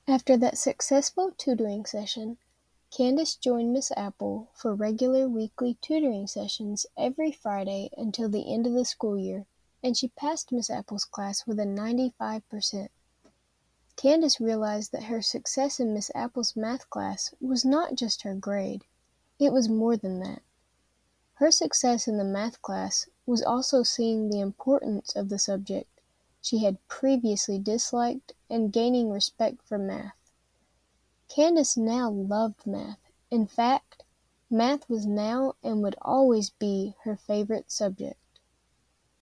After that successful tutoring session, Candace joined Miss Apple for regular weekly tutoring sessions every Friday until the end of the school year, and she passed Miss Apple's class with a 95%. Candace realized that her success in Miss Apple's math class was not just her grade. It was more than that. Her success in the math class was also seeing the importance of the subject she had previously disliked and gaining respect for math. Candace now loved math. In fact, math was now and would always be her favorite subject.